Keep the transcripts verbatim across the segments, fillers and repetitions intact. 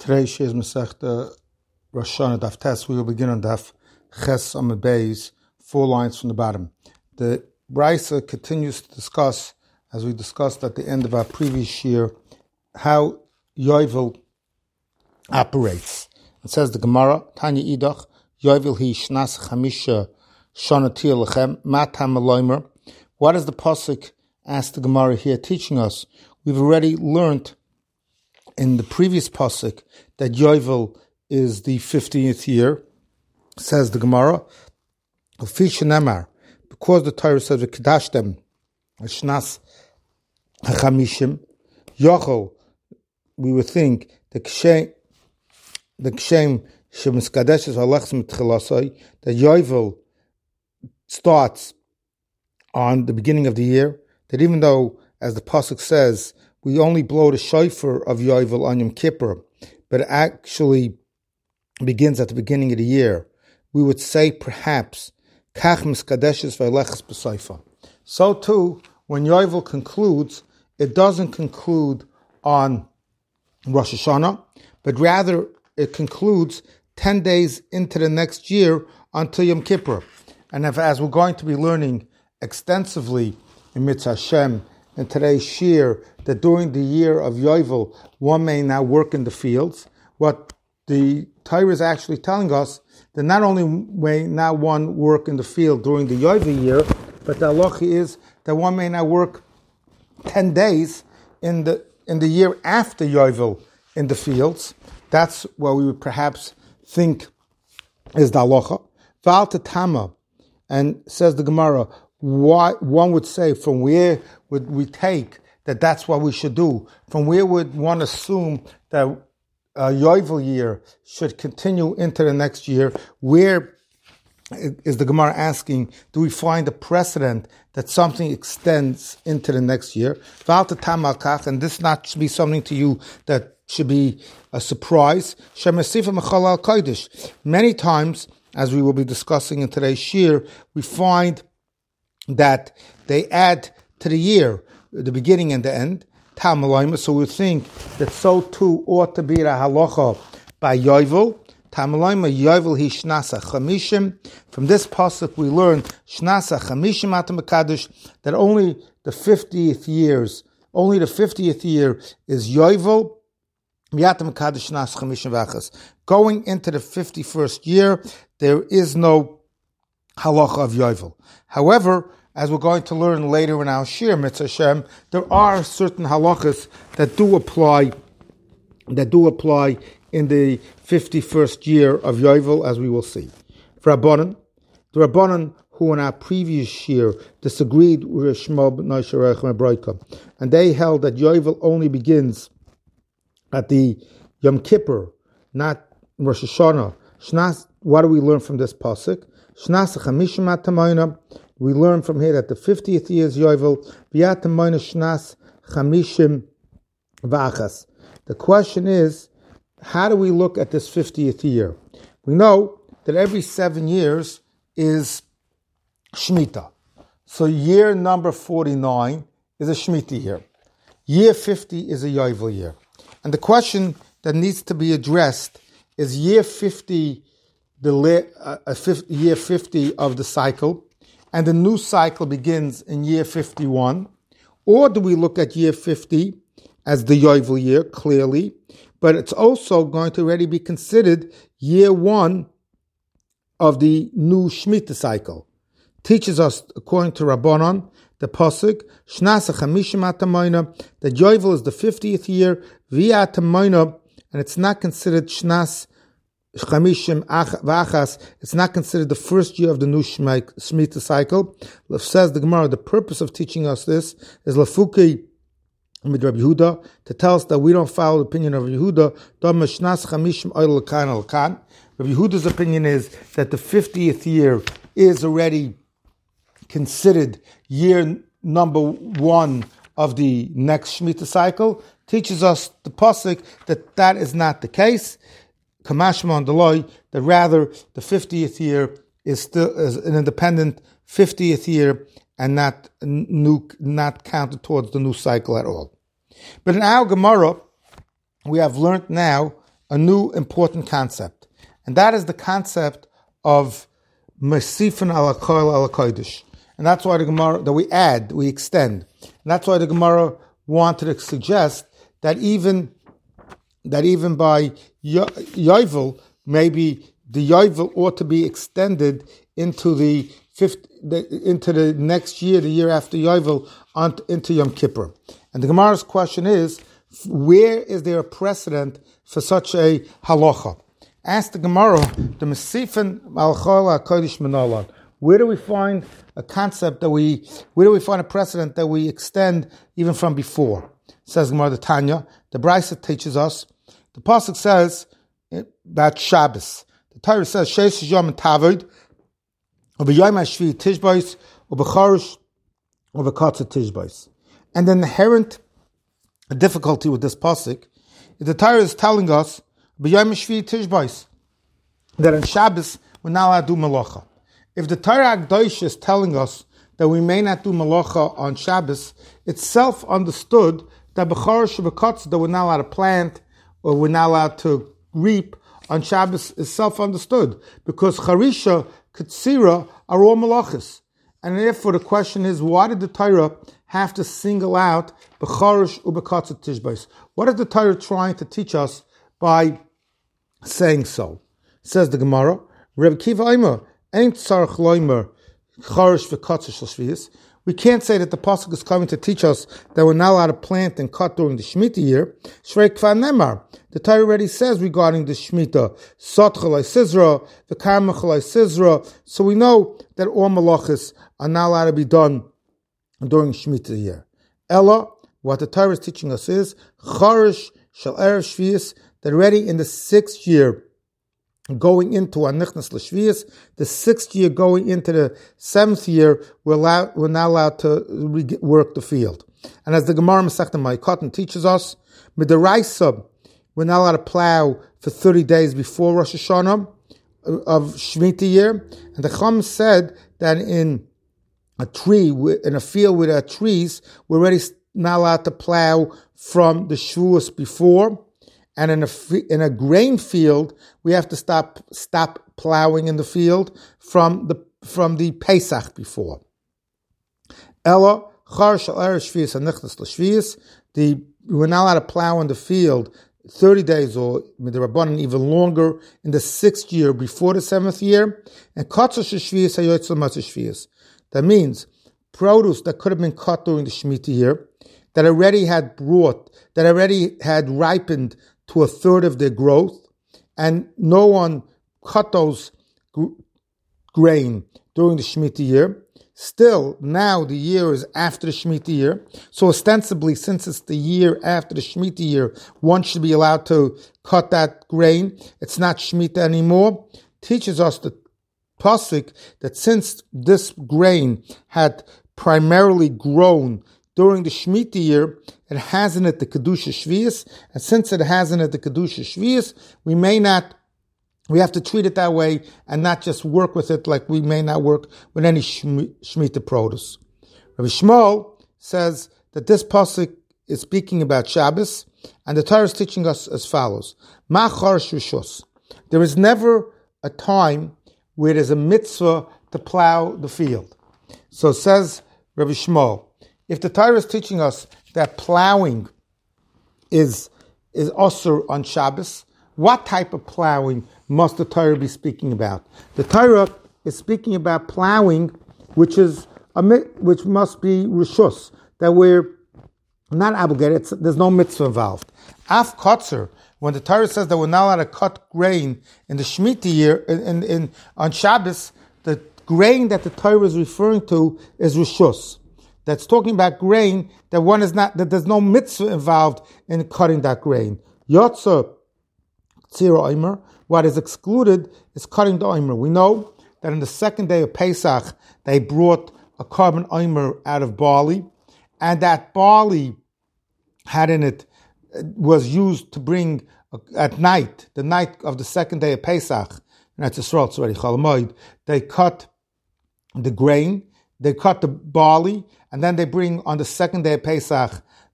Today, Shiz Masechta Rosh Hashanah Daf Tes. We will begin on Daf Ches Amud Beis, four lines from the bottom. The Brisa continues to discuss, as we discussed at the end of our previous year, how Yovel operates. It says the Gemara, Tanya Idach, Yovel hi shnas chamisha shana tir lechem, matam aloymer. What does the pasuk ask the Gemara here teaching us? We've already learned in the previous pasuk that Yovel is the fiftieth year. Says the Gemara, because the Torah says v'kedashtem shnas hachamishim yochel, we would think the kshem the kshem shemiskadeshes halachs mitchilasai, that Yovel starts on the beginning of the year. That even though, as the pasuk says, we only blow the shofar of Yovel on Yom Kippur, but it actually begins at the beginning of the year, we would say perhaps, Kach miskadeshes v'alechas b'seifa. So too, when Yovel concludes, it doesn't conclude on Rosh Hashanah, but rather it concludes ten days into the next year until Yom Kippur. And if, as we're going to be learning extensively in Mitzvah Hashem in today's shir, that during the year of Yovel, one may now work in the fields. What the Torah is actually telling us, that not only may now one work in the field during the Yovel year, but the halacha is that one may now work ten days in the in the year after Yovel in the fields. That's what we would perhaps think is the halacha. Val Tama, and says the Gemara, why one would say, from where would we take that that's what we should do? From where would one assume that a Yovel year should continue into the next year? Where is the Gemara asking, do we find a precedent that something extends into the next year? And this not should be something to you that should be a surprise. Many times, as we will be discussing in today's shir, we find that they add to the year, the beginning and the end. So we think that so too ought to be the halacha by Yovel. Yovel hi shnasa chamishim. From this pasuk we learn shnasa chamishim atam mekadosh, that only the fiftieth years, only the fiftieth year is Yovel. Going into the fifty-first year, there is no halacha of Yovel. However, as we're going to learn later in our shir, Mitzvah Hashem, there are certain halachas that do apply, that do apply in the fifty-first year of Yovel, as we will see. For Rabbanan, the Rabbanan who in our previous shir disagreed with Shmuel ben Yoshua, and they held that Yovel only begins at the Yom Kippur, not Rosh Hashanah. Shnas, what do we learn from this pasuk? Shnas chamishim atamayna. We learn from here that the fiftieth year is Yovel. V'atamayna shnas chamishim v'achas. The question is, how do we look at this fiftieth year? We know that every seven years is Shemitah. So year number forty-nine is a Shemitah year. Year fifty is a Yovel year. And the question that needs to be addressed is year fifty, the uh, fifty, year fifty of the cycle, and the new cycle begins in year fifty-one, or do we look at year fifty as the Yovel year, clearly, but it's also going to already be considered year one of the new Shemitah cycle. Teaches us, according to Rabbanon, the pasuk, Shnas chamishim atamayna, that Yovel is the fiftieth year, via atamayna, and it's not considered Shnas chamishim v'achas, it's not considered the first year of the new Shemitah cycle. Says the Gemara, the purpose of teaching us this is Lafuki with Rabbi Yehuda, to tell us that we don't follow the opinion of Rabbi Yehuda. Rabbi Yehuda's opinion is that the fiftieth year is already considered year number one of the next Shemitah cycle. Teaches us the pasuk that that is not the case. Kamashma on the loy, that rather the fiftieth year is still is an independent fiftieth year and not new, not counted towards the new cycle at all. But in our Gemara, we have learned now a new important concept. And that is the concept of Mesifin ala Koil ala Kodesh. And that's why the Gemara, that we add, we extend. And that's why the Gemara wanted to suggest that even that even by Yovel, maybe the Yovel ought to be extended into the fifth, the, into the next year, the year after Yovel, on, into Yom Kippur. And the Gemara's question is, where is there a precedent for such a halacha? Ask the Gemara, the Mesifin al Chol HaKodesh Menalan. Where do we find a concept that we, where do we find a precedent that we extend even from before? Says Gemara the Tanya. The Brisa teaches us. The pasuk says about Shabbos. The Torah says Sheish Yom Tavod, uByom HaShvi Tishbais, uBecharish, uBekatza Tishbais. And the inherent difficulty with this pasuk is the Torah is telling us B'yom HaShvi Tishbais that on Shabbos we're not allowed to do malacha. If the Torah Akdosh is telling us that we may not do malacha on Shabbos, it's self-understood that Becharish uBekatza, that we're not allowed to plant or we're not allowed to reap on Shabbos, is self-understood because Charisha, Katsira are all malachas. And therefore the question is, why did the Torah have to single out Becharish uBekatza Tishbais? What is the Torah trying to teach us by saying so? Says the Gemara, Reb Kiva Eimer, Ain't Tzarech Loimer, Charish v'Katza Shel Shvius. We can't say that the pasuk is coming to teach us that we're not allowed to plant and cut during the Shemitah year. Shrei Kvar Nemar. The Torah already says regarding the Shemitah, Sot Chalai Sizra, the Karma Chalai Sizra. So we know that all malachas are not allowed to be done during Shemitah year. Ella, what the Torah is teaching us is Charish Shel Erev Shvius, that already in the sixth year, going into Anichnas L'Shvius, the sixth year going into the seventh year, we're, allowed, we're not allowed to re- work the field. And as the Gemara Masechta Ma'ikotin teaches us, Midaraisa, we're not allowed to plow for thirty days before Rosh Hashanah of Shemitah year. And the Chum said that in a tree, in a field with uh, trees, we're already not allowed to plow from the Shavuos before. And in a in a grain field, we have to stop stop plowing in the field from the from the Pesach before. Ella char shel erev shvius anichnas l'shvius. The we're not allowed to plow in the field thirty days or midrabanan even longer in the sixth year before the seventh year. And katza shvius hayotzel matzah shvius. That means produce that could have been cut during the Shemitah year, that already had brought, that already had ripened to a third of their growth, and no one cut those gr- grain during the Shemitah year. Still, now the year is after the Shemitah year, so ostensibly, since it's the year after the Shemitah year, one should be allowed to cut that grain. It's not Shemitah anymore. Teaches us the pasuk that since this grain had primarily grown during the Shemitah year, it has in it the Kedusha Shvius, and since it has in it the Kedusha Shvius, we may not, we have to treat it that way and not just work with it like we may not work with any Shemitah produce. Rabbi Shmuel says that this pasuk is speaking about Shabbos, and the Torah is teaching us as follows. Ma charish rishus. There is never a time where there's a mitzvah to plow the field. So says Rabbi Shmuel, if the Torah is teaching us that plowing is is osur on Shabbos, what type of plowing must the Torah be speaking about? The Torah is speaking about plowing, which is a which must be rishus, that we're not obligated. It's, there's no mitzvah involved. Af kotzer, when the Torah says that we're not allowed to cut grain in the Shemitah year in, in, in on Shabbos, the grain that the Torah is referring to is rishus. That's talking about grain that one is not, that there's no mitzvah involved in cutting that grain. Yotza tzira omer, what is excluded is cutting the omer. We know that on the second day of Pesach, they brought a carbon omer out of barley, and that barley had in it, was used to bring at night, the night of the second day of Pesach, and that's Yisrael, it's already Chol Hamoed, they cut the grain, they cut the barley, and then they bring on the second day of Pesach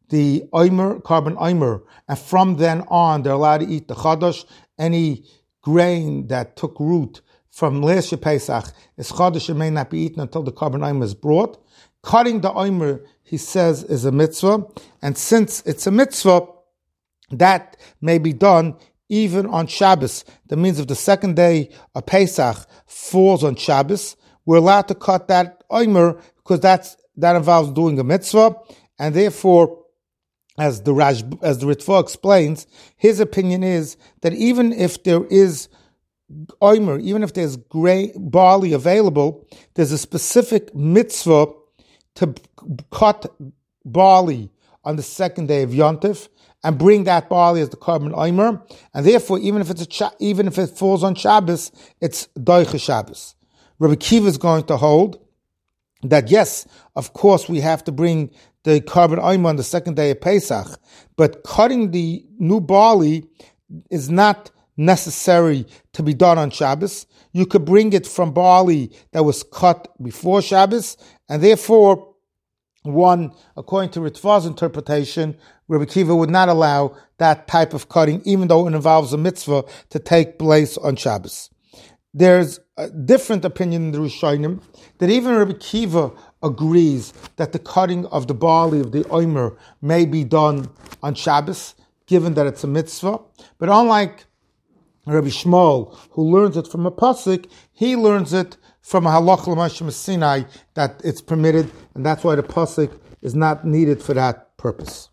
the omer, carbon omer, and from then on they're allowed to eat the chadash. Any grain that took root from last year Pesach is chadash and may not be eaten until the carbon omer is brought. Cutting the omer, he says, is a mitzvah, and since it's a mitzvah, that may be done even on Shabbos. That means if the second day of Pesach falls on Shabbos, we're allowed to cut that omer because that's that involves doing a mitzvah, and therefore, as the Raj, as the Ritva explains, his opinion is that even if there is omer, even if there's grain, barley available, there's a specific mitzvah to cut barley on the second day of Yontif and bring that barley as the carbon omer, and therefore, even if it's a, even if it falls on Shabbos, it's doicha Shabbos. Rabbi Kiva is going to hold that yes, of course, we have to bring the carbon omer on the second day of Pesach, but cutting the new barley is not necessary to be done on Shabbos. You could bring it from barley that was cut before Shabbos, and therefore, one, according to Ritva's interpretation, Rabbi Kiva would not allow that type of cutting, even though it involves a mitzvah, to take place on Shabbos. There's a different opinion in the Rishonim that even Rabbi Kiva agrees that the cutting of the barley of the omer may be done on Shabbos, given that it's a mitzvah. But unlike Rabbi Shmuel, who learns it from a pasuk, he learns it from a halach l'Moshe Sinai that it's permitted, and that's why the pasuk is not needed for that purpose.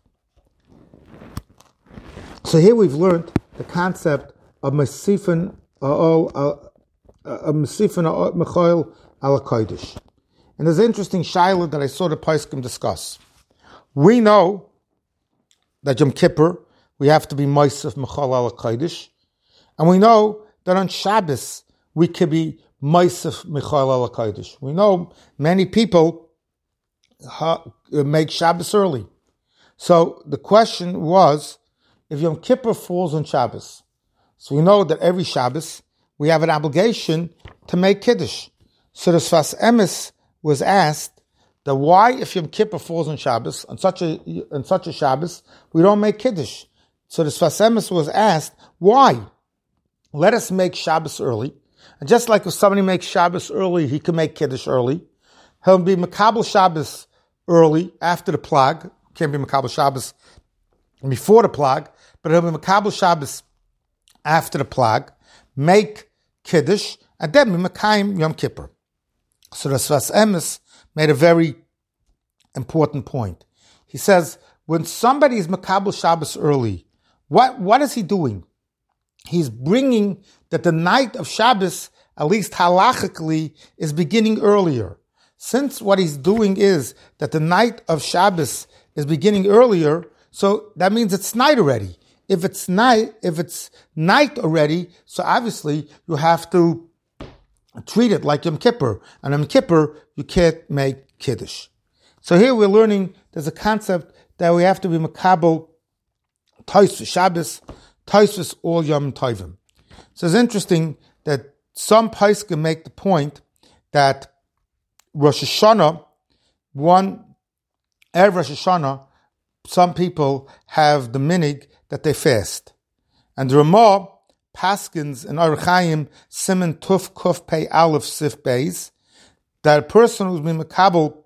So here we've learned the concept of mesifin all a mesifin mechoil al kodesh. And there's an interesting shaila that I saw the Poskim discuss. We know that Yom Kippur we have to be moisef mechoil al kodesh, and we know that on Shabbos we could be moisef mechoil al kodesh. We know many people ha, make Shabbos early. So the question was, if Yom Kippur falls on Shabbos, so we know that every Shabbos we have an obligation to make Kiddush. So the Sfas Emes was asked that why, if Yom Kippur falls on Shabbos, on such a on such a Shabbos, we don't make Kiddush. So the Sfas Emes was asked, why? Let us make Shabbos early. And just like if somebody makes Shabbos early, he can make Kiddush early. He'll be Makabel Shabbos early, after the Plag. Can't be Makabel Shabbos before the Plag, but he'll be Makabel Shabbos after the Plag, make Kiddush, and then be Makayim Yom Kippur. So the Sfas Emes made a very important point. He says, when somebody is Makabel Shabbos early, what, what is he doing? He's bringing that the night of Shabbos, at least halachically, is beginning earlier. Since what he's doing is that the night of Shabbos is beginning earlier, so that means it's night already. If it's night, if it's night already, so obviously you have to treat it like Yom Kippur. And Yom Kippur, you can't make Kiddush. So here we're learning there's a concept that we have to be Makabel Tais for Shabbos, Tais all Yom Tovim. So it's interesting that some Poskim make the point that Rosh Hashanah, one, Erev Rosh Hashanah, some people have the minig that they fast. And the Ramah paskins in Orach Chaim Siman Tuf Kuf Pei Aleph Sif Beis that a person who's been Makabel,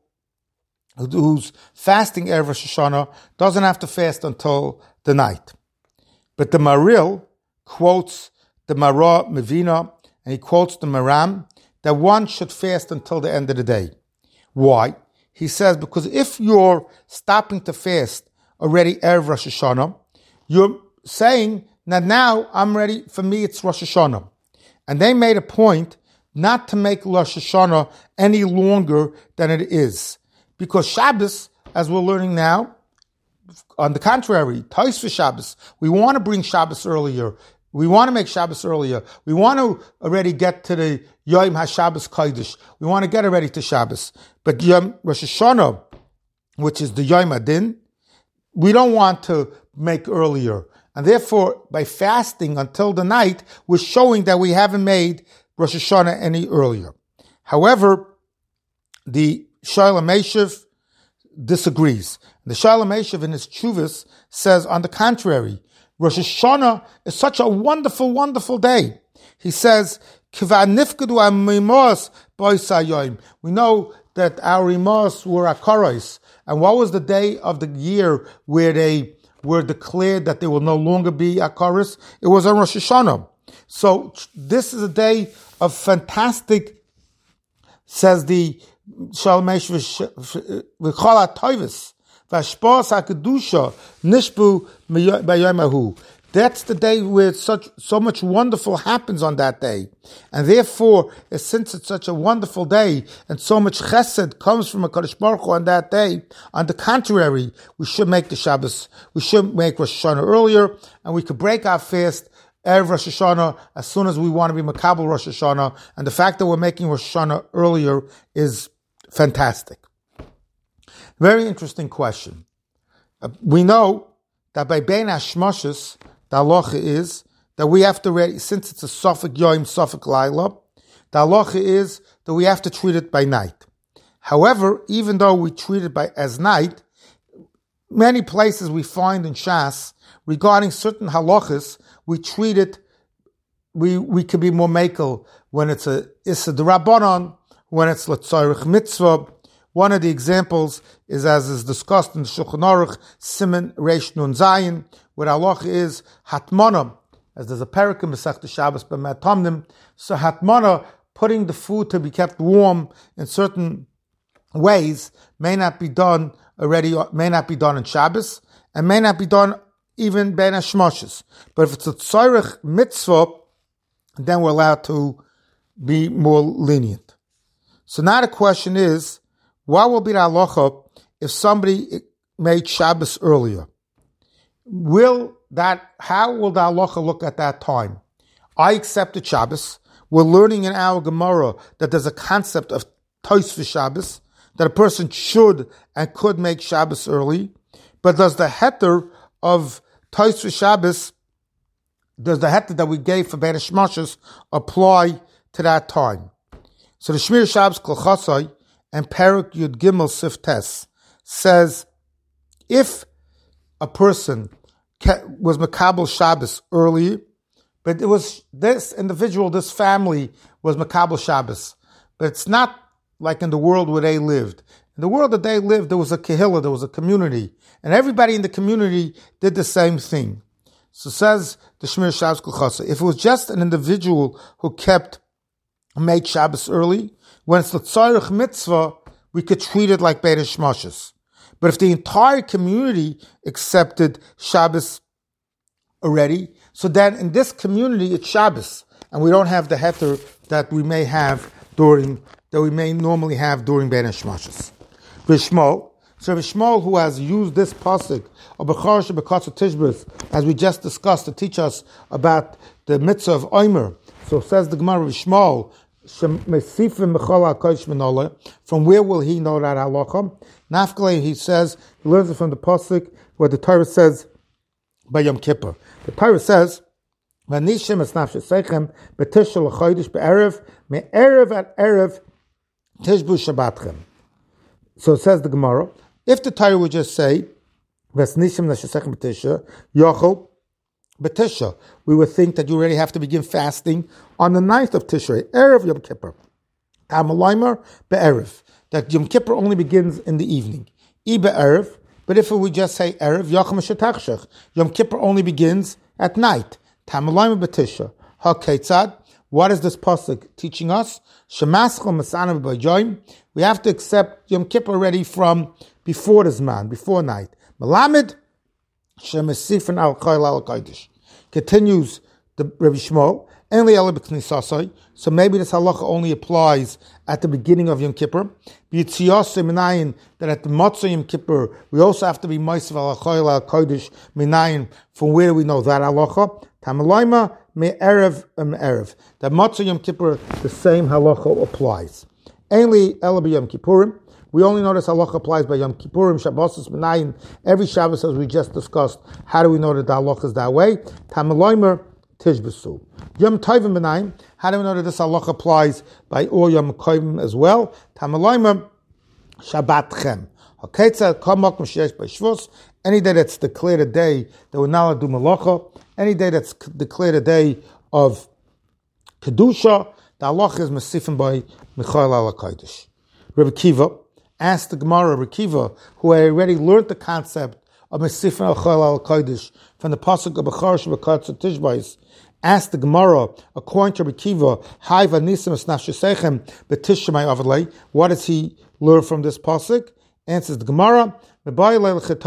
who's fasting Erev Rosh Hashanah, doesn't have to fast until the night. But the Maril quotes the Marah Mevina, and he quotes the Maram, that one should fast until the end of the day. Why? He says, because if you're stopping to fast already Erev Rosh Hashanah, you're saying that now I'm ready, for me it's Rosh Hashanah. And they made a point not to make Rosh Hashanah any longer than it is. Because Shabbos, as we're learning now, on the contrary, Tais for Shabbos, we want to bring Shabbos earlier. We want to make Shabbos earlier. We want to already get to the Yom HaShabbos Kodesh. We want to get already to Shabbos. But Yom Rosh Hashanah, which is the Yom Adin, we don't want to make earlier. And therefore, by fasting until the night, we're showing that we haven't made Rosh Hashanah any earlier. However, the Shoel HaMeshiv disagrees. The Shalom Eshev in his Chuvas says, on the contrary, Rosh Hashanah is such a wonderful, wonderful day. He says, we know that our Rimos were Akaros. And what was the day of the year where they were declared that they will no longer be Akaros? It was on Rosh Hashanah. So this is a day of fantastic, says the Shalom Eshev, V'chol HaToivus, V'ashpos HaKedusha, Nishbu B'yom. That's the day where such so much wonderful happens on that day. And therefore, since it's such a wonderful day, and so much chesed comes from a Kadosh Baruch Hu on that day, on the contrary, we should make the Shabbos, we should make Rosh Hashanah earlier, and we could break our fast Erev Rosh Hashanah as soon as we want to be Makabel Rosh Hashanah. And the fact that we're making Rosh Hashanah earlier is fantastic. Very interesting question. Uh, we know that by Bein Hashmoshes, the halacha is that we have to ready, since it's a Suffolk Yom, Suffolk Laila, the halacha is that we have to treat it by night. However, even though we treat it by as night, many places we find in Shas, regarding certain halachas, we treat it, we we could be more makel when it's a Issa D'Rabbanan, when it's L'tzorich Mitzvah. One of the examples is, as is discussed in the Shulchan Aruch, Siman Reish Nun Zayin, where halacha is hatmana, as there's a parak in Masechta Shabbos b'Met Tamnim. So hatmana, putting the food to be kept warm in certain ways, may not be done already, may not be done in Shabbos, and may not be done even Bein Hashmoshes. But if it's a tzorich mitzvah, then we're allowed to be more lenient. So now the question is, what will be the halacha if somebody made Shabbos earlier? Will that, how will the halacha look at that time? I accepted Shabbos. We're learning in our Gemara that there's a concept of Tois for Shabbos, that a person should and could make Shabbos early. But does the heter of Tois for Shabbos, does the heter that we gave for Bein Hashmoshes apply to that time? So the Shmir Shabbos Kol Chosai and Perek Yud Gimel Sif Tes says, if a person was Makabel Shabbos early, but it was this individual, this family was Makabel Shabbos, but it's not like in the world where they lived. In the world that they lived, there was a kehillah, there was a community, and everybody in the community did the same thing. So says the Shmir Shabbos Kol Chosai, if it was just an individual who kept, made Shabbos early, when it's the tzorich mitzvah, we could treat it like Bein Hashmoshes. But if the entire community accepted Shabbos already, so then in this community it's Shabbos, and we don't have the heter that we may have during, that we may normally have during Bein Hashmoshes. V'shmol, so V'shmol, who has used this pasuk of Bechor Shebekatzu Tishbis, as we just discussed, to teach us about the mitzvah of Omer. So says the Gemara V'shmol, from where will he know that halacha? Nafkale, he says, he learns it from the pasuk where the Torah says by Yom Kippur. The Torah says, "Vanishim es nafshe seichem betishul chodesh be'erev me'erev at erev tishbu shabbatchem." So it says the Gemara, if the Torah would just say, "Vanishim nafshe seichem betisha yochel betisha," we would think that you already have to begin fasting on the ninth of Tishrei, Erev Yom Kippur. Amalaymer be'erev, that Yom Kippur only begins in the evening. I be'erev, but if we just say Erev, Yacham Shetachshech, Yom Kippur only begins at night. Tamalaymer betisha. Ha-ketzad, what is this pasuk teaching us? Shemaschol Masanav b'yoyim, we have to accept Yom Kippur already from before the Zman, before night. Melamed, Shemesifan al-Chayil al-Kodesh. Continues the Rabbi Shmuel, so maybe this halacha only applies at the beginning of Yom Kippur. That at the Motzei Yom Kippur, we also have to be Ma'asav al-Chayil al-Kodesh minayin. From where do we know that halacha? Tamalayma me'erev me'erev. That Motzei Yom Kippur, the same halacha applies. Ainly ela b'Yom Kippurim. We only know this halacha applies by Yom Kippurim, Shabbosos, Menayin, every Shabbos, as we just discussed. How do we know that the halacha is that way? Tamalaymer Tishbesu. Yom Tovim Menayin, how do we know that this halacha applies by all Yom Kovim as well? Tamalaymer Shabbatchem. Any day that's declared a day that we're not allowed to do malacha, any day that's declared a day of kedusha, the halacha is mesifim by Michael al Kodesh. Rabbi Kiva asked the Gemara, Rabbi Kiva, who had already learned the concept of mesifim al Michael al Kodesh from the pasuk of Bechar Shebekatz Tishbais, asked the Gemara, according to Rabbi Kiva, Hai v'nisim es nafshesechem b'tishamay avlei. What does he learn from this pasuk? Answers the Gemara, he uses this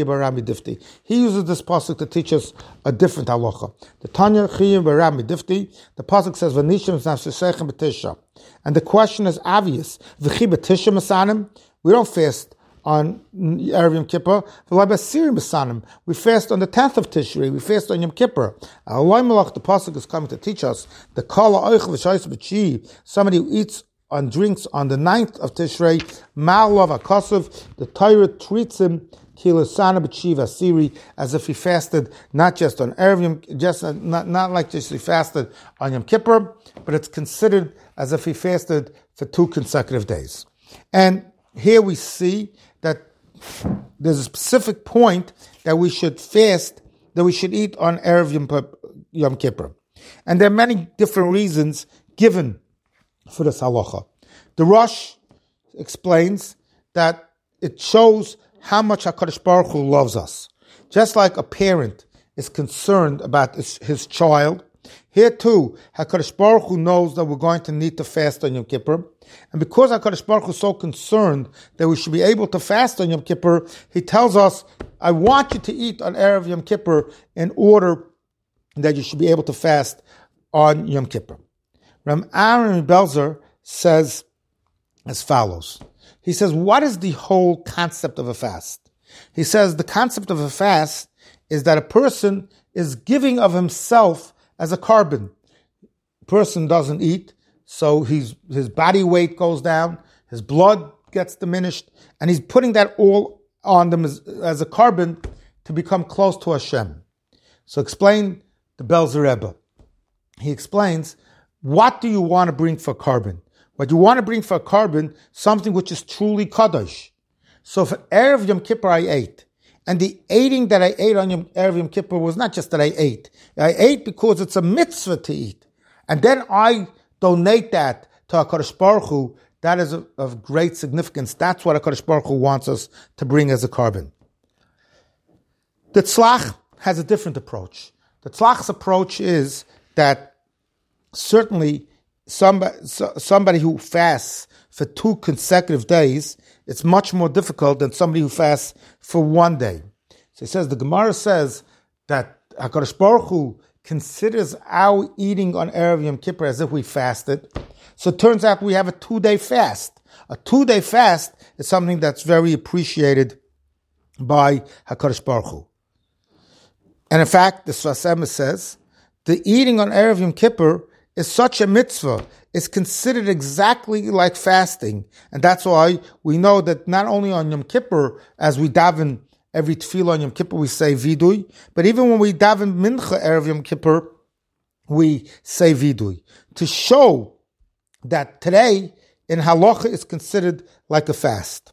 pasuk to teach us a different halacha. The Tanya Chiyuv Barami Difti, the pasuk says V'nishim Nafshesechem B'tisha, and the question is obvious. V'chi B'tisha Masanim, we don't fast on Erev Yom Kippur. V'lai B'asiri Masanim, we fast on the tenth of Tishrei. We fast on Yom Kippur. Aloi Malach, the pasuk is coming to teach us the Kala Oich V'Shais B'Chi, somebody who eats on drinks on the ninth of Tishrei, Ma'alav HaKosov, the Torah treats him Kilasana B'Chiv Asiri, as if he fasted not just on Erev Yom, just not, not like just he fasted on Yom Kippur, but it's considered as if he fasted for two consecutive days. And here we see that there's a specific point that we should fast, that we should eat on Erev Yom, Yom Kippur. And there are many different reasons given for this halacha. The Rosh explains that it shows how much HaKadosh Baruch Hu loves us. Just like a parent is concerned about his, his child, here too, HaKadosh Baruch Hu knows that we're going to need to fast on Yom Kippur. And because HaKadosh Baruch Hu is so concerned that we should be able to fast on Yom Kippur, he tells us, I want you to eat on Erev Yom Kippur in order that you should be able to fast on Yom Kippur. Ram Aaron Belzer says as follows. He says, what is the whole concept of a fast? He says the concept of a fast is that a person is giving of himself as a carbon. A person doesn't eat, so he's, his body weight goes down, his blood gets diminished, and he's putting that all on them as, as a carbon to become close to Hashem. So explain the Belzer Rebbe. He explains, what do you want to bring for carbon? What you want to bring for carbon, something which is truly Kadosh. So for Erev Yom Kippur I ate, and the eating that I ate on Yom, Erev Yom Kippur was not just that I ate. I ate because it's a mitzvah to eat. And then I donate that to HaKadosh Baruch Hu. That is of, of great significance. That's what HaKadosh Baruch Hu wants us to bring as a carbon. The Tzlach has a different approach. The Tzlach's approach is that certainly somebody, somebody who fasts for two consecutive days, it's much more difficult than somebody who fasts for one day. So he says, the Gemara says that HaKadosh Baruch Hu considers our eating on Erev Yom Kippur as if we fasted. So it turns out we have a two-day fast. A two-day fast is something that's very appreciated by HaKadosh Baruch Hu. And in fact, the Sfas Emes says, the eating on Erev Yom Kippur is such a mitzvah, it's considered exactly like fasting. And that's why we know that not only on Yom Kippur, as we daven every tefillah on Yom Kippur, we say vidui, but even when we daven mincha Erev Yom Kippur, we say vidui. To show that today, in halacha, is considered like a fast.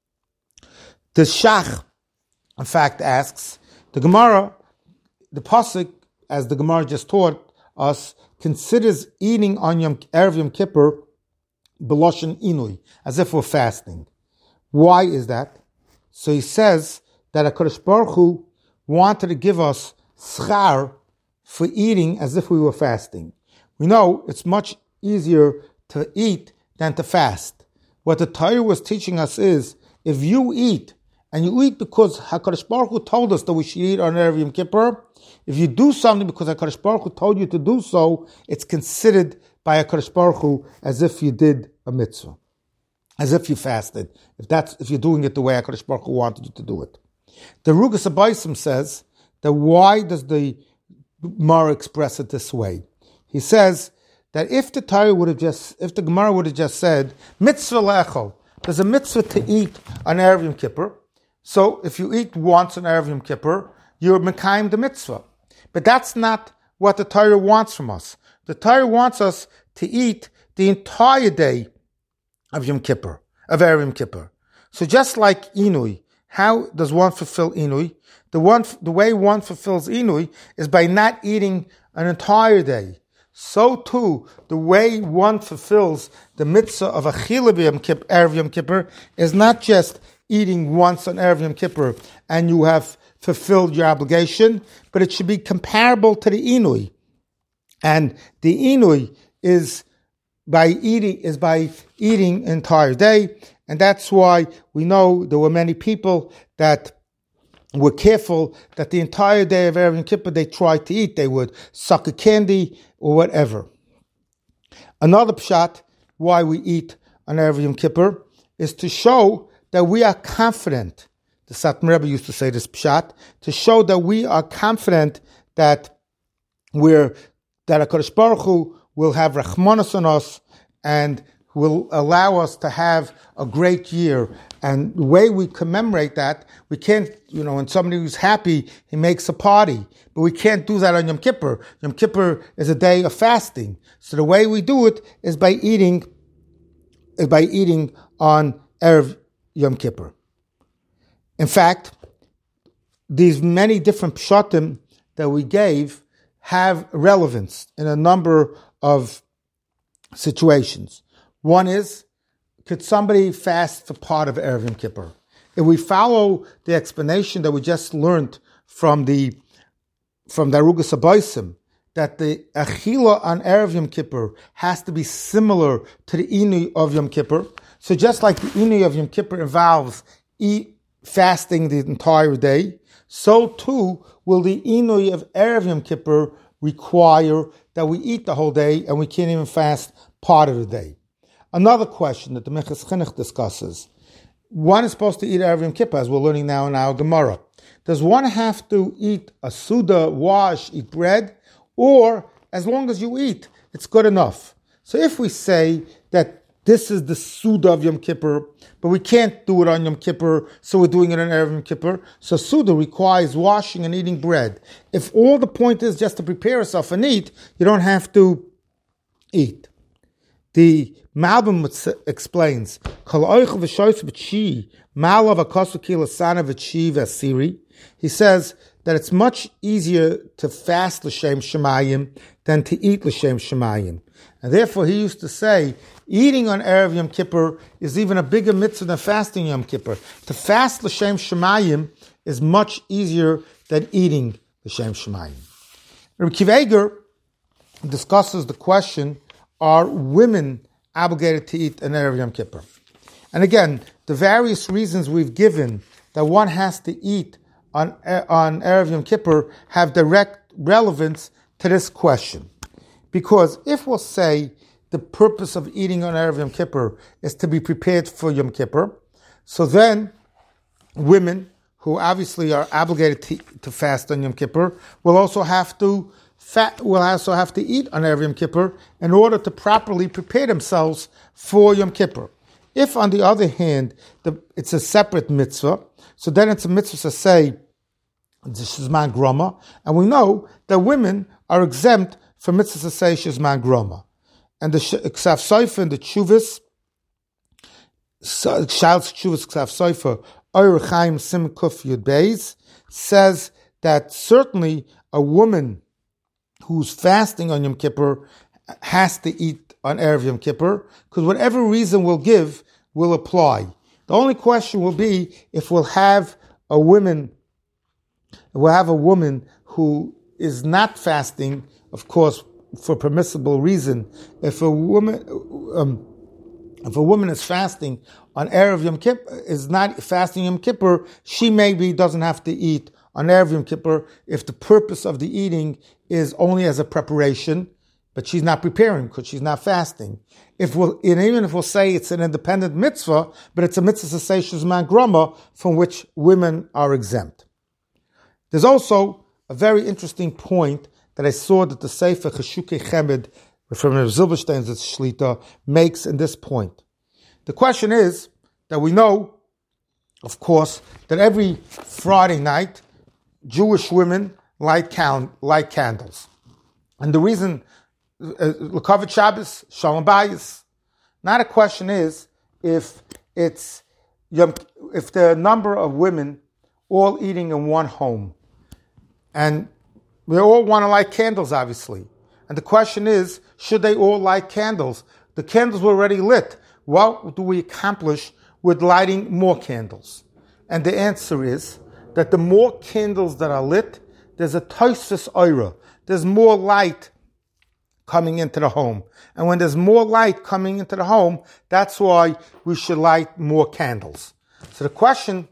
The Shach, in fact, asks, the Gemara, the pasuk, as the Gemara just taught us, considers eating on Yom, Erev Yom Kippur b'loshen inui, as if we're fasting. Why is that? So he says that HaKadosh Baruch Hu wanted to give us schar for eating as if we were fasting. We know it's much easier to eat than to fast. What the Torah was teaching us is, if you eat, and you eat because HaKadosh Baruch Hu told us that we should eat on Erev Yom Kippur, if you do something because HaKadosh Baruch Hu told you to do so, it's considered by HaKadosh Baruch Hu as if you did a mitzvah, as if you fasted, if that's if you're doing it the way HaKadosh Baruch Hu wanted you to do it. The Rugas Abaysim says that why does the Gemara express it this way? He says that if the Torah would have just, if the Gemara would have just said, mitzvah lechol, there's a mitzvah to eat on Erev Yom Kippur, so if you eat once on Erev Yom Kippur, you're mekayim the mitzvah. But that's not what the Torah wants from us. The Torah wants us to eat the entire day of Yom Kippur, of Erev Yom Kippur. So just like Inui, how does one fulfill Inui? The one, the way one fulfills Inui is by not eating an entire day. So too, the way one fulfills the mitzvah of Achila Erev Yom Kippur is not just eating once on Erev Yom Kippur and you have fulfilled your obligation, but it should be comparable to the Inui. And the Inui is by eating is by eating an entire day, and that's why we know there were many people that were careful that the entire day of Erev Yom Kippur they tried to eat. They would suck a candy or whatever. Another pshat why we eat on Erev Yom Kippur is to show that we are confident. The Satmar Rebbe used to say this pshat, to show that we are confident that we're that HaKadosh Baruch Hu will have Rachmanos on us and will allow us to have a great year. And the way we commemorate that, we can't, you know, when somebody who's happy, he makes a party. But we can't do that on Yom Kippur. Yom Kippur is a day of fasting. So the way we do it is by eating, is by eating on Erev Yom Kippur. In fact, these many different pshatim that we gave have relevance in a number of situations. One is, could somebody fast for part of Erev Yom Kippur? If we follow the explanation that we just learned from the from the Arugas Abaysim, that the Achila on Erev Yom Kippur has to be similar to the Inui of Yom Kippur. So just like the Inui of Yom Kippur involves eat, fasting the entire day, so too will the Inui of Erev Yom Kippur require that we eat the whole day and we can't even fast part of the day. Another question that the Minchas Chinuch discusses, one is supposed to eat Erev Yom Kippur, as we're learning now in our Gemara. Does one have to eat a Suda, wash, eat bread, or as long as you eat, it's good enough? So if we say that this is the Suda of Yom Kippur, but we can't do it on Yom Kippur, so we're doing it on Erev Yom Kippur. So Suda requires washing and eating bread. If all the point is just to prepare yourself and eat, you don't have to eat. The Malbim explains, he says that it's much easier to fast L'Shem Shemayim than to eat L'Shem Shemayim. And therefore he used to say, eating on Erev Yom Kippur is even a bigger mitzvah than fasting Yom Kippur. To fast L'Shem Shemayim is much easier than eating L'Shem Shemayim. Rabbi Akiva Eiger discusses the question, are women obligated to eat an Erev Yom Kippur? And again, the various reasons we've given that one has to eat on, on Erev Yom Kippur have direct relevance to this question. Because if we'll say the purpose of eating on Erev Yom Kippur is to be prepared for Yom Kippur, so then women who obviously are obligated to, to fast on Yom Kippur will also have to fat, will also have to eat on Erev Yom Kippur in order to properly prepare themselves for Yom Kippur. If, on the other hand, the, it's a separate mitzvah, so then it's a mitzvah to say Shizman Groma, and we know that women are exempt from mitzvah to say Shizman Groma. And the Ksaf Sofer and the Chuvas, Shal's Chuvas Ksaf Sofer, Oyer Chaim Sim Kuf Yud Beis, says that certainly a woman who's fasting on Yom Kippur has to eat on Erev Yom Kippur, because whatever reason we'll give will apply. The only question will be if we'll have a woman, we'll have a woman who is not fasting, of course, for permissible reason. If a woman, um, if a woman is fasting on Erev Yom Kippur, is not fasting Yom Kippur, she maybe doesn't have to eat on Erev Yom Kippur if the purpose of the eating is only as a preparation, but she's not preparing because she's not fasting. If we'll, and even if we'll say it's an independent mitzvah, but it's a mitzvah to say Shizman Groma, from which women are exempt. There's also a very interesting point that I saw that the Sefer Cheshukei Chemed from Rav Zilberstein's Shlita makes in this point. The question is that we know, of course, that every Friday night, Jewish women light, count, light candles. And the reason, L'Kavod Shabbos, Shalom Bayis, not a question is if it's if there are a number of women all eating in one home, and they all want to light candles, obviously. And the question is, should they all light candles? The candles were already lit. What do we accomplish with lighting more candles? And the answer is that the more candles that are lit, there's a toisus oira. There's more light coming into the home. And when there's more light coming into the home, that's why we should light more candles. So the question,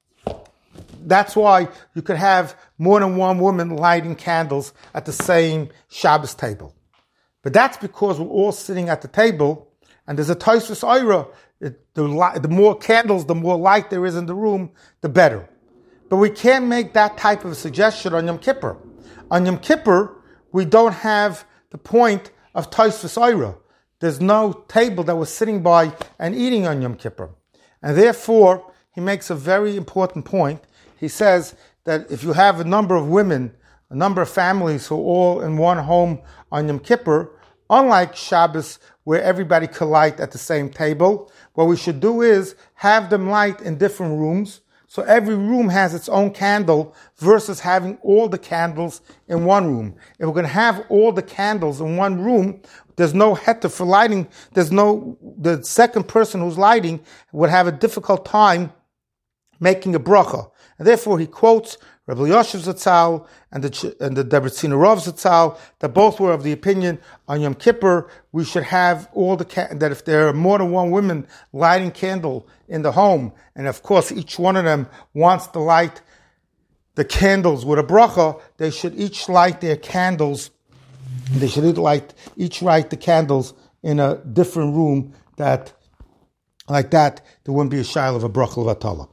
that's why you could have more than one woman lighting candles at the same Shabbos table. But that's because we're all sitting at the table, and there's a toisus oira. The, the more candles, the more light there is in the room, the better. But we can't make that type of a suggestion on Yom Kippur. On Yom Kippur, we don't have the point of toisus oira. There's no table that we're sitting by and eating on Yom Kippur. And therefore, he makes a very important point. He says that if you have a number of women, a number of families who are all in one home on Yom Kippur, unlike Shabbos, where everybody can light at the same table, what we should do is have them light in different rooms, so every room has its own candle versus having all the candles in one room. If we're going to have all the candles in one room, there's no heter for lighting. There's no, the second person who's lighting would have a difficult time making a bracha. And therefore he quotes Rabbi Yosef Zatzal and the and the Debretziner Rav Zatzal that both were of the opinion on Yom Kippur we should have all the ca- that if there are more than one woman lighting candle in the home, and of course each one of them wants to light the candles with a bracha, they should each light their candles. They should each light each light the candles in a different room. That like that there wouldn't be a shail of a bracha l'vatala.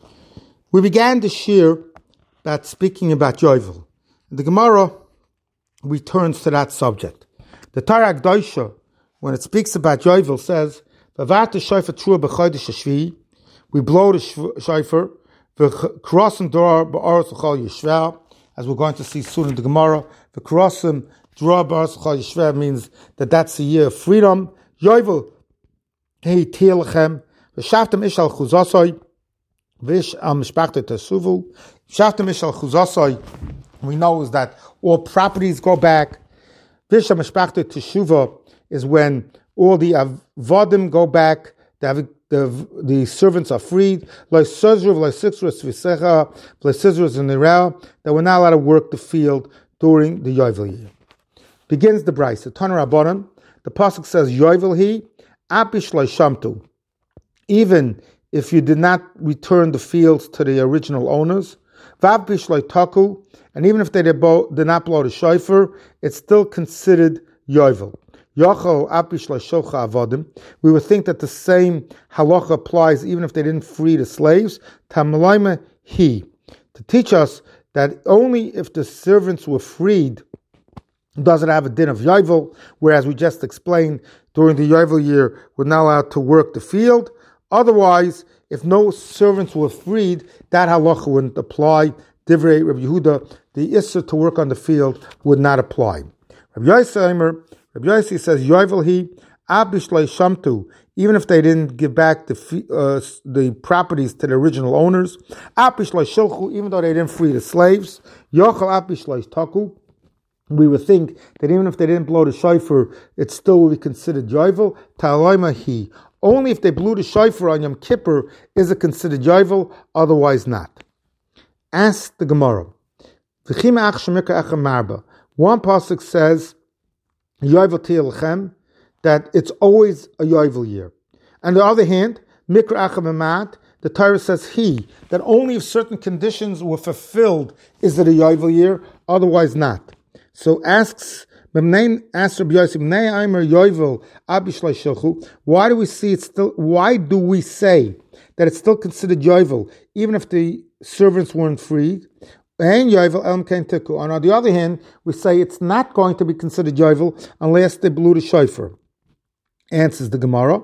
We began the shir that speaking about Yovel. The Gemara returns to that subject. The Torah Akdosha, when it speaks about Yovel, says, "V'vart shofar trua b'chodesh hashvi." We blow the shofar, v'krosim dor ba'aretz l'chol yishva, as we're going to see soon in the Gemara. V'krosim dor ba'aretz l'chol yishva means that that's the year of freedom. Yovel, hey tir lechem, v'shavtem ish al chuzasoi. Vish al mishpachta tasuvu. Shaftem ish al chuzasoi. We know is that all properties go back. Vish al mishpachta teshuva is when all the avodim go back. The, the, the servants are freed. Like Sezruv, like Sixrus Visecha, like Sezrus and Nirel, that we're not allowed to work the field during the Yovel year. Begins the Bryce. The Tanur Rabbanan, the pasuk says, Yovel he, apish lo shamtu. Even if you did not return the fields to the original owners, vapish lo taku, and even if they did, both, did not blow the shofar, it's still considered Yovel. Yochel apish lo shocha avodim. We would think that the same halacha applies even if they didn't free the slaves. Tamalayma he, to teach us that only if the servants were freed does it have a din of Yovel, whereas we just explained during the Yovel year we're not allowed to work the field. Otherwise, if no servants were freed, that halacha wouldn't apply. Divrei Rabbi Yehuda, the issur to work on the field would not apply. Rabbi Yossi Rabbi Yossi says, Yovel he, abish lo shamtu, even if they didn't give back the uh, the properties to the original owners, abish lo shilchu, even though they didn't free the slaves, yochel abish lo taku, we would think that even if they didn't blow the shofar, it still would be considered Yovel. Ta'aloima he, only if they blew the shofar on Yom Kippur is it considered Yovel, otherwise not. Ask the Gemara. One pasuk says, Yovel Tielchem, that it's always a Yovel year. On the other hand, Mikra Achem Emat, the Torah says he, that only if certain conditions were fulfilled is it a Yovel year, otherwise not. So asks, asks Rabbi Yosef, why do we see it still, why do we say that it's still considered Yovel, even if the servants weren't freed? And Yovel Elm Kain Tiku. On the other hand, we say it's not going to be considered Yovel unless they blew the shofar. Answers the Gemara.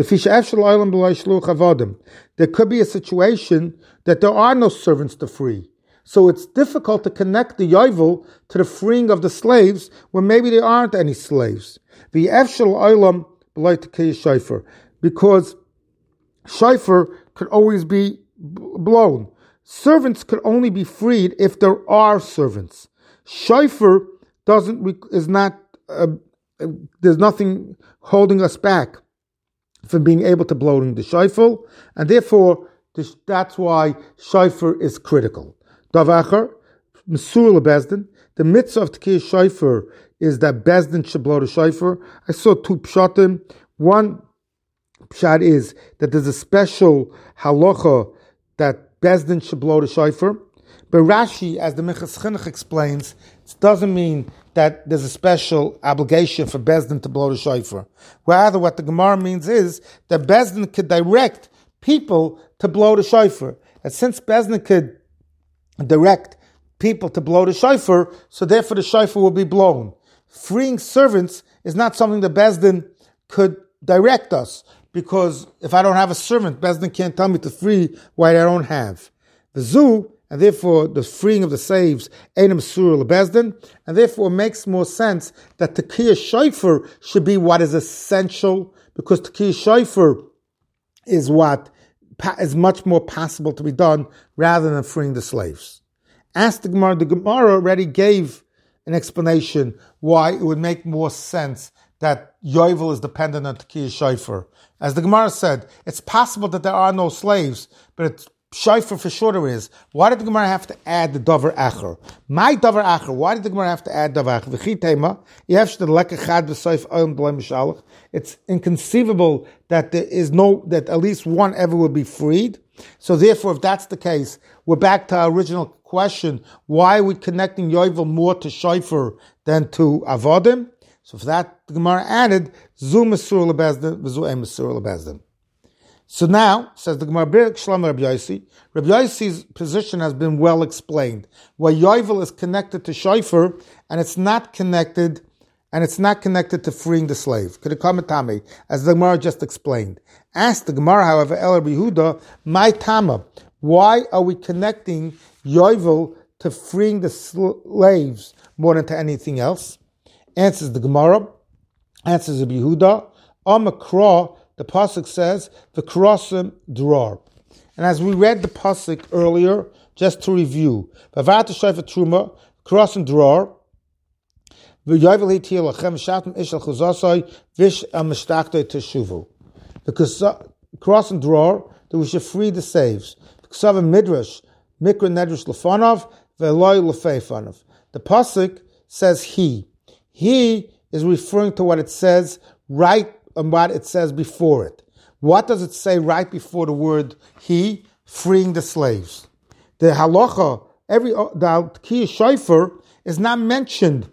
There could be a situation that there are no servants to free. So it's difficult to connect the Yovel to the freeing of the slaves when maybe there aren't any slaves. Because shofar could always be b- blown. Servants could only be freed if there are servants. Shofar doesn't is not. Uh, uh, there's nothing holding us back from being able to blow the shofar, and therefore this, that's why shofar is critical. Davacher, Mesur lebezdin. The mitzvah of Tekiyah shofar is that bezdin should blow the shofar. I saw two pshatim. One pshat is that there's a special halacha that bezdin should blow the shofar. But Rashi, as the Minchas Chinuch explains, it doesn't mean that there's a special obligation for bezdin to blow the shofar. Rather, what the Gemara means is that bezdin could direct people to blow the shofar. And since bezdin could direct people to blow the shofar, so therefore the shofar will be blown. Freeing servants is not something that bezdin could direct us, because if I don't have a servant, bezdin can't tell me to free what I don't have. The zoo, and therefore the freeing of the slaves, ain't a Mesur lebezdin, and therefore it makes more sense that Tekiyah shofar should be what is essential, because Tekiyah shofar is what is much more possible to be done rather than freeing the slaves. Ask the Gemara. The Gemara already gave an explanation why it would make more sense that Yovel is dependent on Tekiyah shofar. As the Gemara said, it's possible that there are no slaves, but it's shofar for sure there is. Why did the Gemara have to add the davar acher? My davar acher. Why did the Gemara have to add davar acher? It's inconceivable that there is no, that at least one ever will be freed. So therefore, if that's the case, we're back to our original question: why are we connecting Yovel more to shofar than to avodim? So for that, the Gemara added zu Mesur lebezdin v'zu ein Mesur lebezdin. So now, says the Gemara, Shlomo Rabbi Yossi, Rabbi Yossi's position has been well explained. Why Yovel is connected to shofar, and it's not connected, and it's not connected to freeing the slave. Could it come Tame, as the Gemara just explained. Ask the Gemara, however, El Rabbi Yehuda, my Tama, why are we connecting Yovel to freeing the slaves more than to anything else? Answers the Gemara, answers Rabbi Yehuda, Amakra, the pasuk says, "V'krosim dror," and as we read the pasuk earlier, just to review, "V'vat shayfa truma krosim dror, v'yovel hitil lachem shatim ishal chuzasai vish amishtakte teshuvu." Because krosim dror, that we should free the slaves. Ksav midrash mikra nedrash lefanov ve'loy lefeifanov. The pasuk says he. He is referring to what it says right. And what it says before it. What does it say right before the word he? Freeing the slaves. The halacha, every the Tekiyah shofar is not mentioned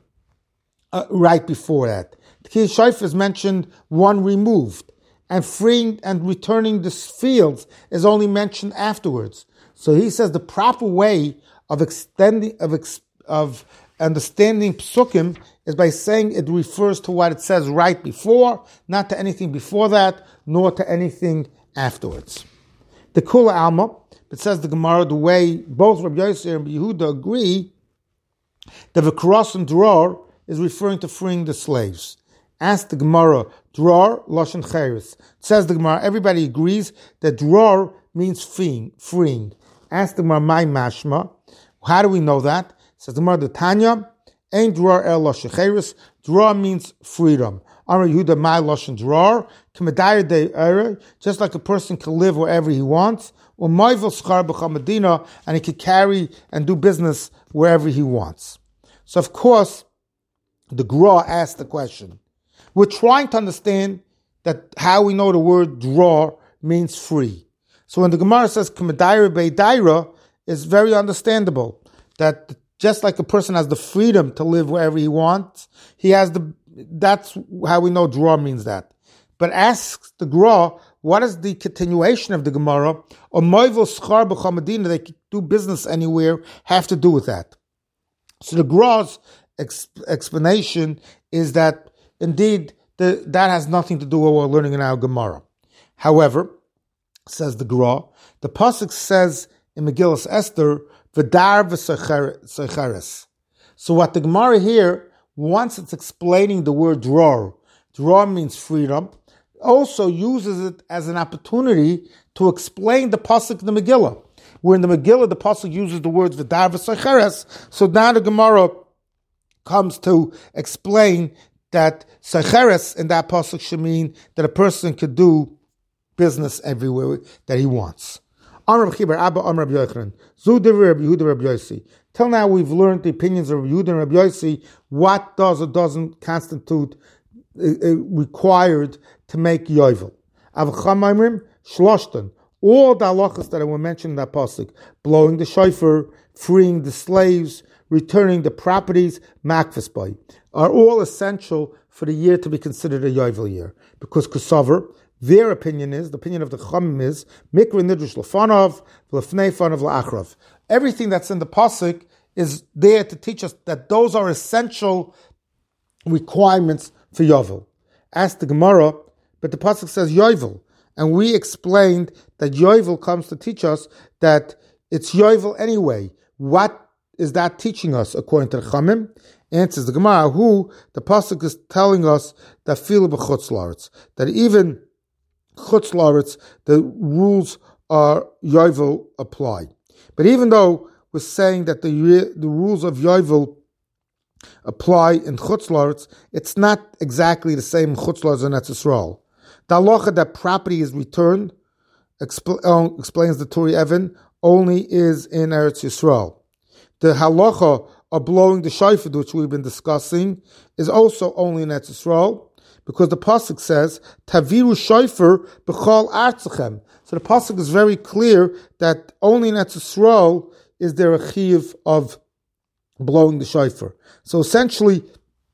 uh, right before that. The Tekiyah shofar is mentioned one removed, and freeing and returning the fields is only mentioned afterwards. So he says the proper way of extending of of understanding psukim is by saying it refers to what it says right before, not to anything before that, nor to anything afterwards. The Kula Alma, it says the Gemara, the way both Rabbi Yossi and Rabbi Yehuda agree, that the V'krosim dror is referring to freeing the slaves. Ask the Gemara, dror lashon cheres. It says the Gemara, everybody agrees that dror means freeing. freeing. Ask the Gemara, my mashma. How do we know that? It says the Gemara, the Tanya, Ein dror el lashon cheres. Dror means freedom. Amar Yehuda, my lashon dror. K'medayir de ere, just like a person can live wherever he wants. Or moivel schar b'chamadina, and he can carry and do business wherever he wants. So of course, the Gra asked the question. We're trying to understand that how we know the word dror means free. So when the Gemara says k'medayir be'daira, it's very understandable that just like a person has the freedom to live wherever he wants, he has the. That's how we know dror means that. But asks the Gra, what is the continuation of the Gemara? Or moivel schar b'chamadina, they can do business anywhere, have to do with that. So the Gra's ex- explanation is that indeed the, that has nothing to do with what we're learning in our Gemara. However, says the Gra, the pasuk says in Megillas Esther, v'dar v'secheres. So what the Gemara here, once it's explaining the word dror, dror means freedom. also uses it as an opportunity to explain the pasuk in the Megillah. Where in the Megillah, the pasuk uses the words v'dar v'sacheres, so now the Gemara comes to explain that sacheres in that pasuk should mean that a person could do business everywhere that he wants. Till now we've learned the opinions of Rabbi Yehuda and Rabbi Yossi, what does or doesn't constitute uh, uh, required to make yovel. All the halachas that were mentioned in that pasuk, blowing the shofar, freeing the slaves, returning the properties, makfas by, are all essential for the year to be considered a yovel year. Because Kosover, their opinion is, the opinion of the Chachamim is, mikra nidrush lefanov, lefnei fanav la'achrav. Everything that's in the pasuk is there to teach us that those are essential requirements for yovel. Ask the Gemara, but the pasuk says yovel. And we explained that yovel comes to teach us that it's yovel anyway. What is that teaching us according to the Chachamim? Answers the Gemara, who the pasuk is telling us that fil b'chutz la'aretz, that even chutz la'aretz, the rules are yovel apply. But even though we're saying that the the rules of yovel apply in chutz la'aretz, it's not exactly the same in chutz la'aretz and Eretz Yisrael. The halacha that property is returned, expl- uh, explains the Turi Evan, only is in Eretz Yisrael. The halacha of blowing the shofar, which we've been discussing, is also only in Eretz Yisrael, because the pasuk says, Taviru shofar b'chol artzachem. So the pasuk is very clear that only in Eretz Yisrael is there a chiyuv of blowing the shofar. So essentially,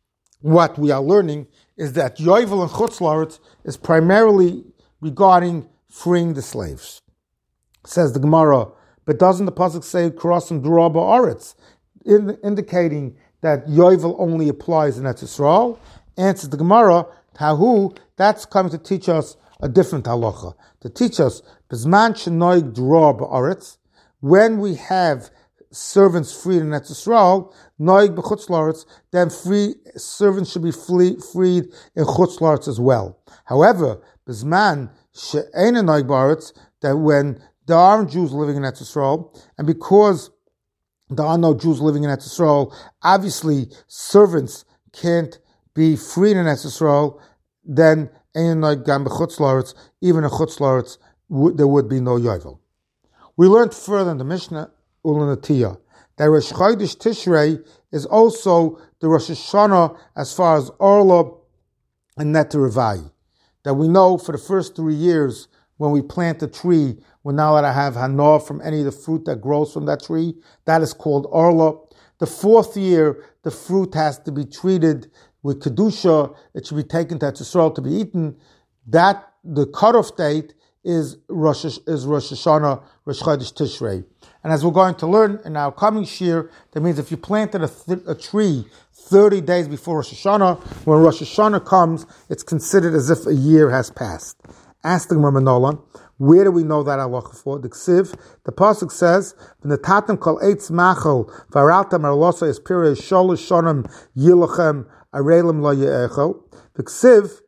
what we are learning is that yovel and chutz la'aretz is primarily regarding freeing the slaves. Says the Gemara, but doesn't the pasuk say crossing durah ba'aretz, in, indicating that yovel only applies in Eretz Yisrael? Answers the Gemara, tahu, that's coming to teach us a different halacha, to teach us bizman shenoig durah ba'aretz, when we have servants freed in Eretz Yisrael, noig b'chutz la'aretz, then free servants should be free, freed in chutz la'aretz as well. However, b'zman she'eina noig ba'aretz, that when there aren't Jews living in Eretz Yisrael, and because there are no Jews living in Eretz Yisrael, obviously servants can't be freed in Eretz Yisrael, then eina noig gam b'chutz la'aretz, even in chutz la'aretz, there would be no yovel. We learned further in the Mishnah Ulanatiyah that Rosh Chodesh Tishrei is also the Rosh Hashanah as far as Orla and Neter Revai. That we know for the first three years when we plant a tree, we're not allowed to have Hanor from any of the fruit that grows from that tree. That is called Orla. The fourth year, the fruit has to be treated with Kedusha. It should be taken to Yisrael to be eaten. That, the cutoff date, is Rosh, is Rosh Hashanah, Rosh Chodesh Tishrei. And as we're going to learn in our coming shir, that means if you planted a, th- a tree thirty days before Rosh Hashanah, when Rosh Hashanah comes, it's considered as if a year has passed. Ask the Gemara Nolan, where do we know that halacha for? The Ksiv, the pasuk says, "V'natatem kol eitz machal v'araltam arlosa es pirei sholosh shonim yilachem arelim lo ye'echel." The Ksiv,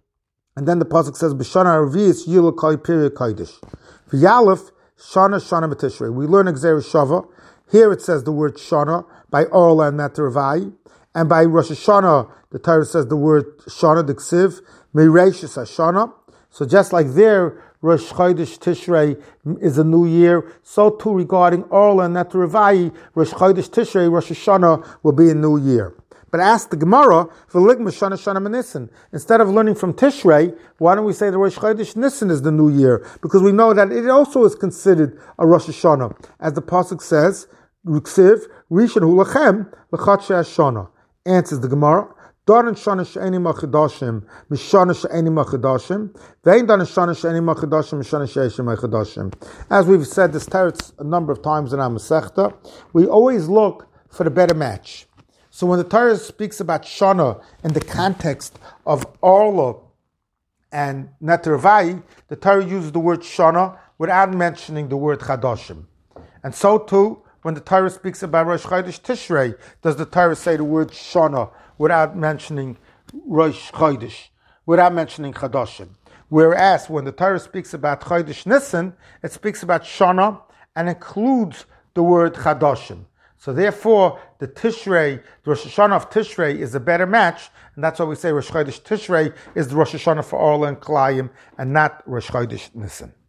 and then the pasuk says, "B'shana arvius yilakoi pirei kodesh." V'yalef Shana Shana B'Tishrei. We learn Gzeir Shava. Here it says the word Shana by Orla and Neter Revai, and by Rosh Hashanah the Torah says the word Shana, the Ksiv Mereishis Hashana. So just like there, Rosh Chodesh Tishrei is a new year, so too regarding Orla and Neter Revai, Rosh Chodesh Tishrei, Rosh Hashanah will be a new year. But ask the Gemara, instead of learning from Tishrei, why don't we say the Rosh Chodesh Nisan is the new year? Because we know that it also is considered a Rosh Hashanah. As the pasuk says, Ruksiv, Rishon hu lachem, l'chat she'ashana. Answers the Gemara, Daran shana she'eni machadashim, mishana she'eni machadashim, ve'in daran shana she'eni machadashim, mishana she'eni machadashim. As we've said this teretz a number of times in our Masechta, we always look for the better match. So when the Torah speaks about Shana in the context of Orla and Neter Revai, the Torah uses the word Shana without mentioning the word Chadashim. And so too, when the Torah speaks about Rosh Chodesh Tishrei, does the Torah say the word Shana without mentioning Rosh Chodesh, without mentioning Chadashim. Whereas when the Torah speaks about Chodesh Nisan, it speaks about Shana and includes the word Chadashim. So therefore, the Tishrei, the Rosh Hashanah of Tishrei is a better match, and that's why we say Rosh Chodesh Tishrei is the Rosh Hashanah for Orla and Kalayim, and not Rosh Chodesh Nisan.